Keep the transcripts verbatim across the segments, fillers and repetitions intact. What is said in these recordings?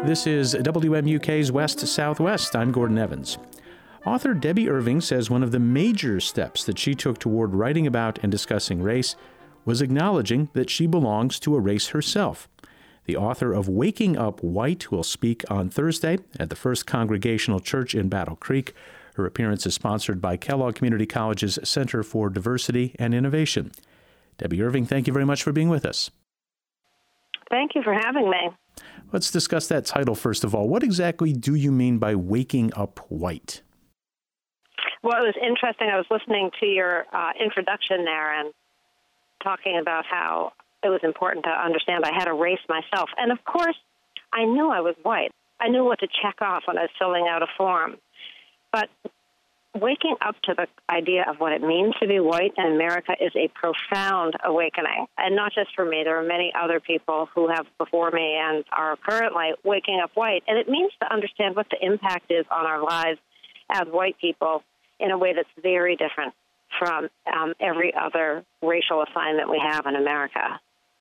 This is W M U K's West Southwest. I'm Gordon Evans. Author Debbie Irving says one of the major steps that she took toward writing about and discussing race was acknowledging that she belongs to a race herself. The author of Waking Up White will speak on Thursday at the First Congregational Church in Battle Creek. Her appearance is sponsored by Kellogg Community College's Center for Diversity and Innovation. Debbie Irving, thank you very much for being with us. Thank you for having me. Let's discuss that title first of all. What exactly do you mean by Waking Up White? Well, it was interesting. I was listening to your uh, introduction there and talking about how it was important to understand I had a race myself. And, of course, I knew I was white. I knew what to check off when I was filling out a form. But waking up to the idea of what it means to be white in America is a profound awakening. And not just for me. There are many other people who have before me and are currently waking up white. And it means to understand what the impact is on our lives as white people in a way that's very different from um, every other racial assignment we have in America.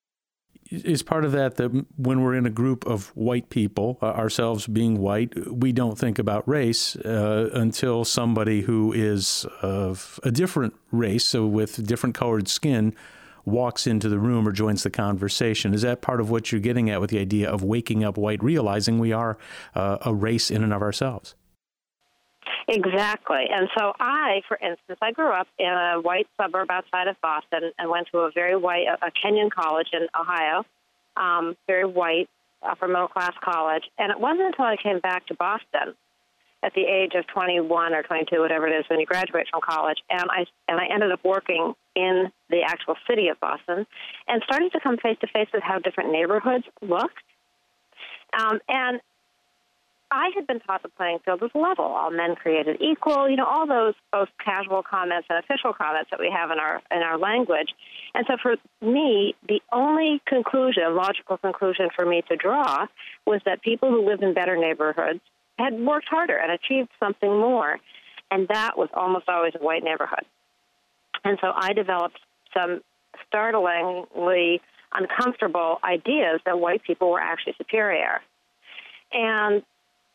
Is part of that that when we're in a group of white people, uh, ourselves being white, we don't think about race uh, until somebody who is of a different race, so with different colored skin, walks into the room or joins the conversation. Is that part of what you're getting at with the idea of waking up white, realizing we are uh, a race in and of ourselves? Exactly. And so I, for instance, I grew up in a white suburb outside of Boston and went to a very white, a Kenyon college in Ohio, um, very white, upper middle class college. And it wasn't until I came back to Boston at the age of twenty-one or twenty-two, whatever it is, when you graduate from college, and I and I ended up working in the actual city of Boston and started to come face to face with how different neighborhoods looked. Um, and I had been taught the playing field was level, all men created equal, you know, all those both casual comments and official comments that we have in our in our language. And so for me, the only conclusion, logical conclusion for me to draw was that people who lived in better neighborhoods had worked harder and achieved something more. And that was almost always a white neighborhood. And so I developed some startlingly uncomfortable ideas that white people were actually superior. And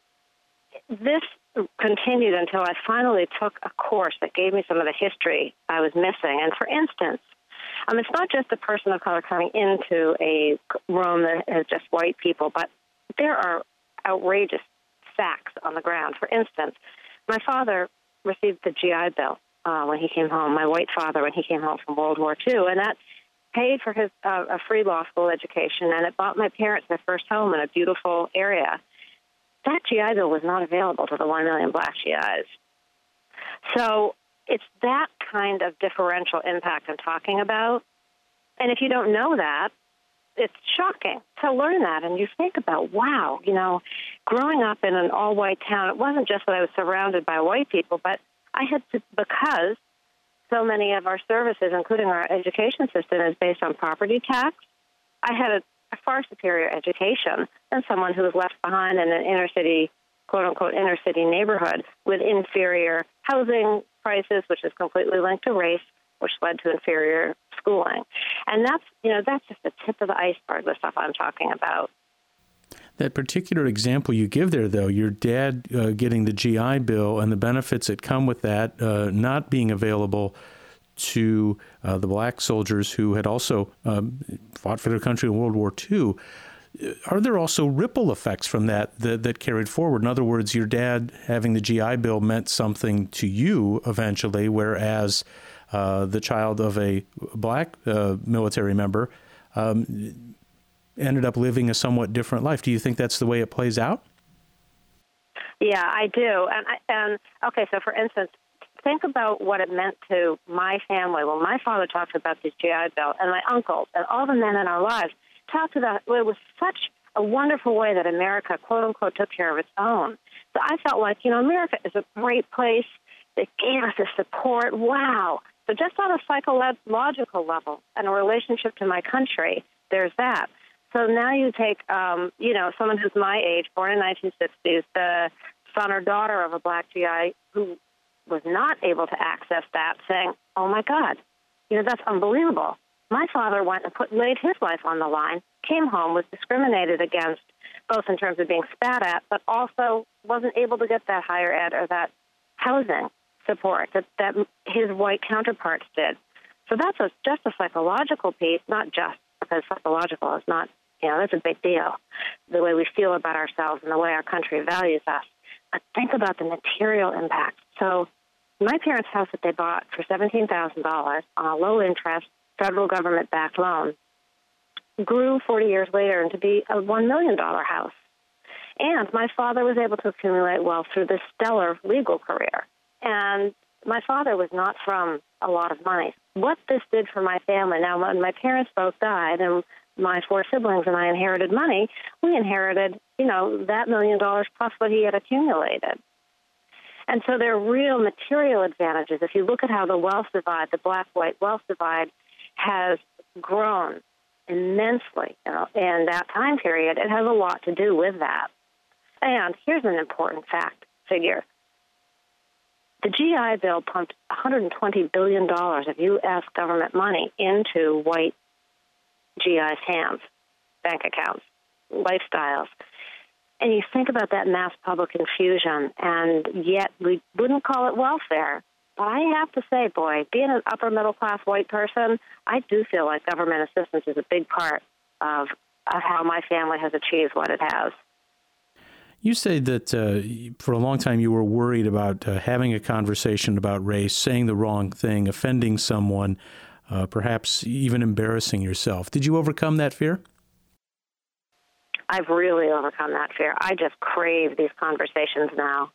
this continued until I finally took a course that gave me some of the history I was missing. And for instance, um, it's not just a person of color coming into a room that has just white people, but there are outrageous facts on the ground. For instance, my father received the G I Bill uh, when he came home, my white father when he came home from World War Two, and that paid for his uh, a free law school education, and it bought my parents their first home in a beautiful area. That G I Bill was not available to the one million black G Is. So it's that kind of differential impact I'm talking about. And if you don't know that, it's shocking to learn that. And you think about, wow, you know, growing up in an all-white town, it wasn't just that I was surrounded by white people, but I had to, because so many of our services, including our education system, is based on property tax, I had a a far superior education than someone who was left behind in an inner-city, quote-unquote, inner-city neighborhood with inferior housing prices, which is completely linked to race, which led to inferior schooling. And that's, you know, that's just the tip of the iceberg, the stuff I'm talking about. That particular example you give there, though, your dad uh, getting the G I Bill and the benefits that come with that uh, not being available to uh, the black soldiers who had also um, fought for their country in World War Two. Are there also ripple effects from that, that that carried forward? In other words, your dad having the G I Bill meant something to you eventually, whereas uh, the child of a black uh, military member um, ended up living a somewhat different life. Do you think that's the way it plays out? Yeah, I do. And, I, and okay, so for instance, think about what it meant to my family when my father talked about this G I Bill, and my uncles and all the men in our lives talked about it with such a wonderful way that America, quote unquote, took care of its own. So I felt like, you know, America is a great place. They gave us this support. Wow. So just on a psychological level and a relationship to my country, there's that. So now you take, um, you know, someone who's my age, born in nineteen sixties, the son or daughter of a black G I who was not able to access that, saying, oh, my God, you know, that's unbelievable. My father went and put laid his life on the line, came home, was discriminated against both in terms of being spat at, but also wasn't able to get that higher ed or that housing support that, that his white counterparts did. So that's a, just a psychological piece, not just because psychological is not, you know, that's a big deal, the way we feel about ourselves and the way our country values us. But think about the material impact. So my parents' house that they bought for seventeen thousand dollars on a low-interest federal government-backed loan grew forty years later into be a one million dollars house. And my father was able to accumulate wealth through this stellar legal career. And my father was not from a lot of money. What this did for my family, now when my parents both died and my four siblings and I inherited money, we inherited, you know, that million dollars plus what he had accumulated. And so there are real material advantages. If you look at how the wealth divide, the black-white wealth divide, has grown immensely, you know, in that time period, it has a lot to do with that. And here's an important fact figure. The G I Bill pumped one hundred twenty billion dollars of U S government money into white G I's hands, bank accounts, lifestyles. And you think about that mass public infusion, and yet we wouldn't call it welfare. But I have to say, boy, being an upper-middle-class white person, I do feel like government assistance is a big part of, of how my family has achieved what it has. You say that uh, for a long time you were worried about uh, having a conversation about race, saying the wrong thing, offending someone, uh, perhaps even embarrassing yourself. Did you overcome that fear? I've really overcome that fear. I just crave these conversations now.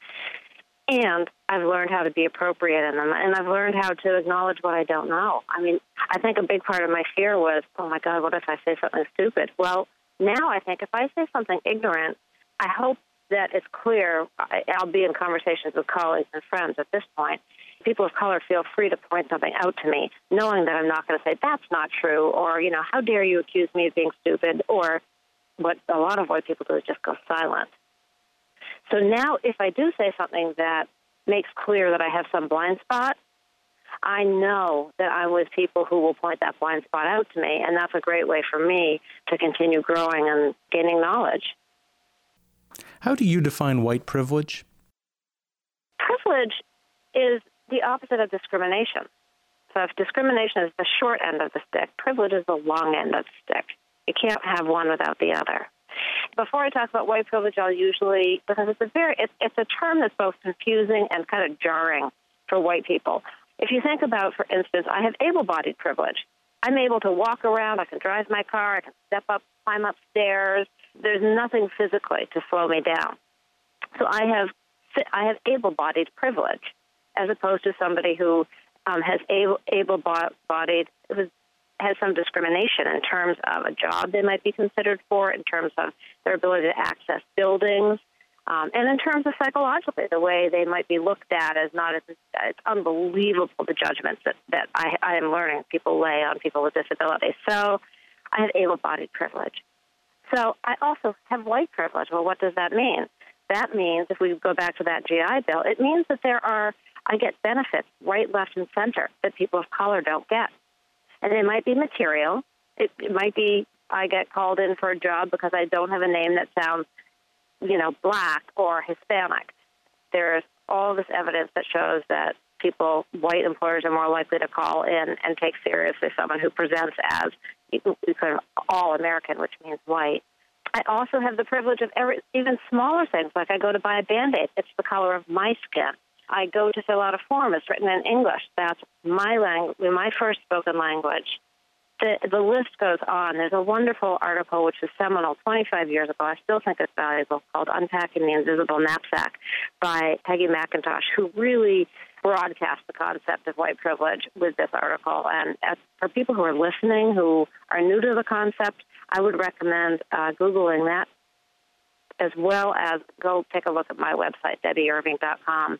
And I've learned how to be appropriate in them, and I've learned how to acknowledge what I don't know. I mean, I think a big part of my fear was, oh, my God, what if I say something stupid? Well, now I think if I say something ignorant, I hope that it's clear. I'll be in conversations with colleagues and friends at this point. People of color feel free to point something out to me, knowing that I'm not going to say, that's not true, or, you know, how dare you accuse me of being stupid, or what a lot of white people do is just go silent. So now if I do say something that makes clear that I have some blind spot, I know that I'm with people who will point that blind spot out to me, and that's a great way for me to continue growing and gaining knowledge. How do you define white privilege? Privilege is the opposite of discrimination. So if discrimination is the short end of the stick, privilege is the long end of the stick. You can't have one without the other. Before I talk about white privilege, I'll usually, because it's a very, it's, it's a term that's both confusing and kind of jarring for white people. If you think about, for instance, I have able-bodied privilege. I'm able to walk around, I can drive my car, I can step up, climb up stairs. There's nothing physically to slow me down. So I have, I have able-bodied privilege, as opposed to somebody who um, has able, able-bodied, who's has some discrimination in terms of a job they might be considered for, in terms of their ability to access buildings, um, and in terms of psychologically, the way they might be looked at as not as, it's unbelievable the judgments that, that I, I am learning people lay on people with disabilities. So I have able-bodied privilege. So I also have white privilege. Well, what does that mean? That means, if we go back to that G I Bill, it means that there are, I get benefits right, left, and center that people of color don't get. And it might be material. It, it might be I get called in for a job because I don't have a name that sounds, you know, black or Hispanic. There's all this evidence that shows that people, white employers, are more likely to call in and take seriously someone who presents as kind of all-American, which means white. I also have the privilege of every, even smaller things, like I go to buy a Band-Aid. It's the color of my skin. I go to fill out a form. It's written in English. That's my language, my first spoken language. The, the list goes on. There's a wonderful article, which was seminal twenty-five years ago. I still think it's valuable, called Unpacking the Invisible Knapsack by Peggy McIntosh, who really broadcast the concept of white privilege with this article. And as, for people who are listening, who are new to the concept, I would recommend uh, Googling that, as well as go take a look at my website, debbie irving dot com.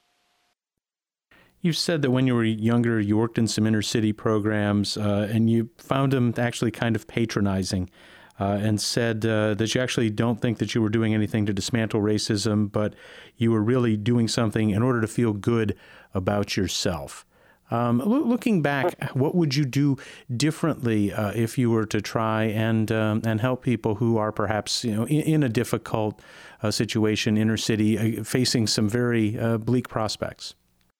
You've said that when you were younger, you worked in some inner city programs, uh, and you found them actually kind of patronizing, uh, and said uh, that you actually don't think that you were doing anything to dismantle racism, but you were really doing something in order to feel good about yourself. Um, loo- looking back, what would you do differently uh, if you were to try and um, and help people who are perhaps you know in, in a difficult uh, situation, inner city, uh, facing some very uh, bleak prospects?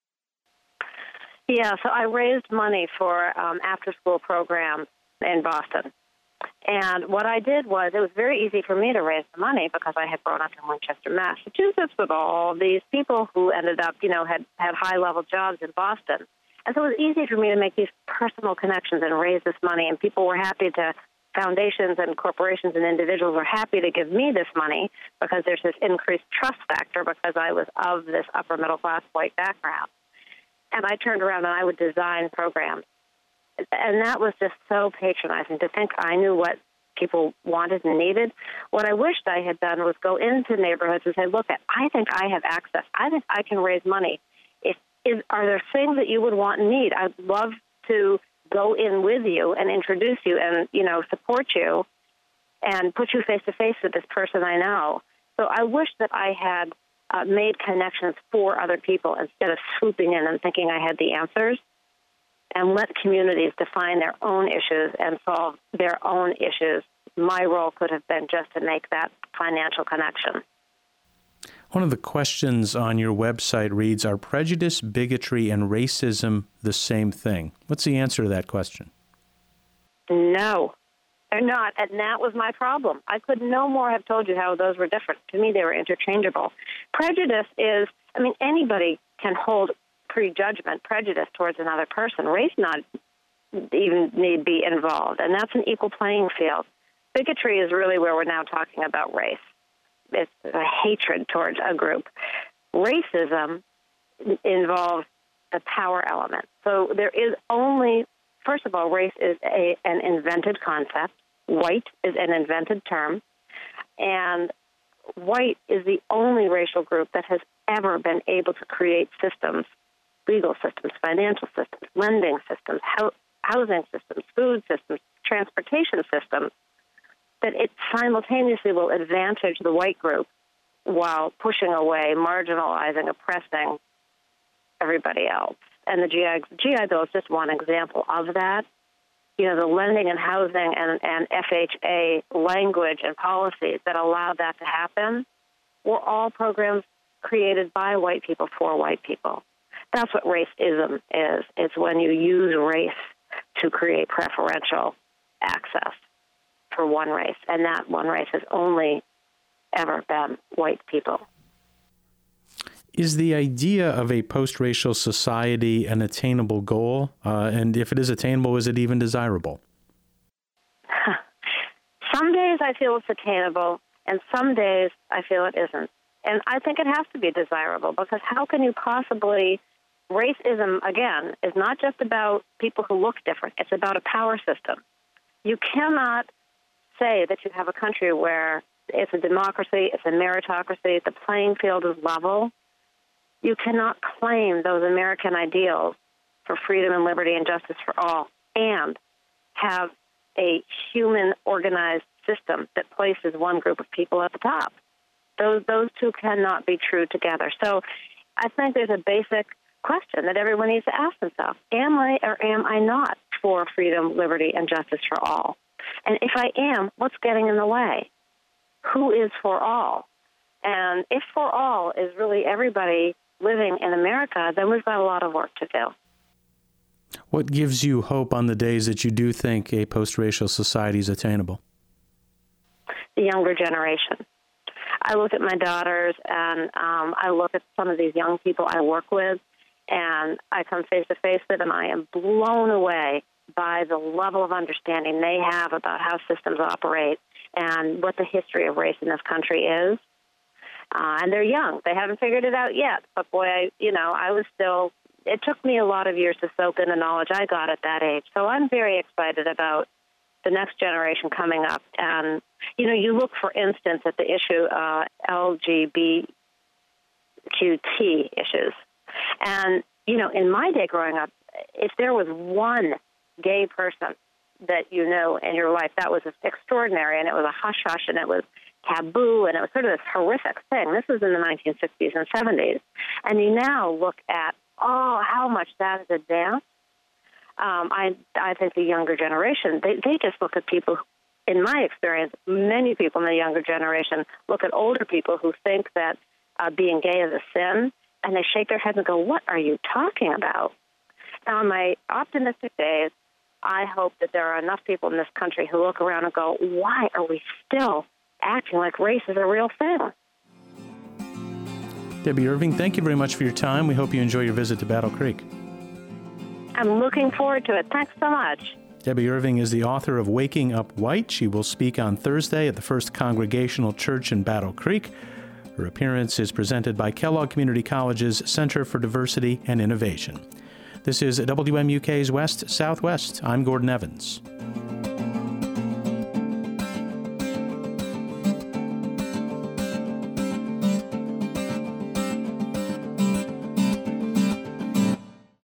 Yeah, so I raised money for um, after-school programs in Boston. And what I did was, it was very easy for me to raise the money because I had grown up in Winchester, Massachusetts, with all these people who ended up, you know, had, had high-level jobs in Boston. And so it was easy for me to make these personal connections and raise this money. And people were happy to, foundations and corporations and individuals were happy to give me this money because there's this increased trust factor because I was of this upper-middle-class white background. And I turned around and I would design programs. And that was just so patronizing to think I knew what people wanted and needed. What I wished I had done was go into neighborhoods and say, look, I think I have access. I think I can raise money. If, is, are there things that you would want and need? I'd love to go in with you and introduce you and, you know, support you and put you face-to-face with this person I know. So I wish that I had uh, made connections for other people instead of swooping in and thinking I had the answers. And let communities define their own issues and solve their own issues. My role could have been just to make that financial connection. One of the questions on your website reads, are prejudice, bigotry, and racism the same thing? What's the answer to that question? No, they're not. And that was my problem. I could no more have told you how those were different. To me, they were interchangeable. Prejudice is, I mean, anybody can hold prejudgment, prejudice towards another person. Race not even need be involved, and that's an equal playing field. Bigotry is really where we're now talking about race. It's a hatred towards a group. Racism involves the power element. So there is only, first of all, race is a, an invented concept. White is an invented term, and white is the only racial group that has ever been able to create systems, legal systems, financial systems, lending systems, housing systems, food systems, transportation systems, that it simultaneously will advantage the white group while pushing away, marginalizing, oppressing everybody else. And the G I, G I Bill is just one example of that. You know, the lending and housing and, and F H A language and policies that allow that to happen were all programs created by white people for white people. That's what racism is. It's when you use race to create preferential access for one race, and that one race has only ever been white people. Is the idea of a post-racial society an attainable goal? Uh, and if it is attainable, is it even desirable? Some days I feel it's attainable, and some days I feel it isn't. And I think it has to be desirable, because how can you possibly... Racism, again, is not just about people who look different. It's about a power system. You cannot say that you have a country where it's a democracy, it's a meritocracy, the playing field is level. You cannot claim those American ideals for freedom and liberty and justice for all and have a human organized system that places one group of people at the top. Those, those two cannot be true together. So I think there's a basic question that everyone needs to ask themselves. Am I or am I not for freedom, liberty, and justice for all? And if I am, what's getting in the way? Who is for all? And if for all is really everybody living in America, then we've got a lot of work to do. What gives you hope on the days that you do think a post-racial society is attainable? The younger generation. I look at my daughters, and um, I look at some of these young people I work with, and I come face-to-face with them. I am blown away by the level of understanding they have about how systems operate and what the history of race in this country is. Uh, and they're young. They haven't figured it out yet. But, boy, I, you know, I was still, it took me a lot of years to soak in the knowledge I got at that age. So I'm very excited about the next generation coming up. And, you know, you look, for instance, at the issue uh, L G B T Q issues. And, you know, in my day growing up, if there was one gay person that you know in your life, that was extraordinary, and it was a hush-hush, and it was taboo, and it was sort of this horrific thing. This was in the nineteen sixties and seventies. And you now look at oh, how much that is advanced. Um, I I think the younger generation, they, they just look at people, in my experience, many people in the younger generation look at older people who think that uh, being gay is a sin, and they shake their heads and go, what are you talking about? Now, on my optimistic days, I hope that there are enough people in this country who look around and go, why are we still acting like race is a real thing? Debbie Irving, thank you very much for your time. We hope you enjoy your visit to Battle Creek. I'm looking forward to it. Thanks so much. Debbie Irving is the author of Waking Up White. She will speak on Thursday at the First Congregational Church in Battle Creek. Her appearance is presented by Kellogg Community College's Center for Diversity and Innovation. This is W M U K's West Southwest. I'm Gordon Evans.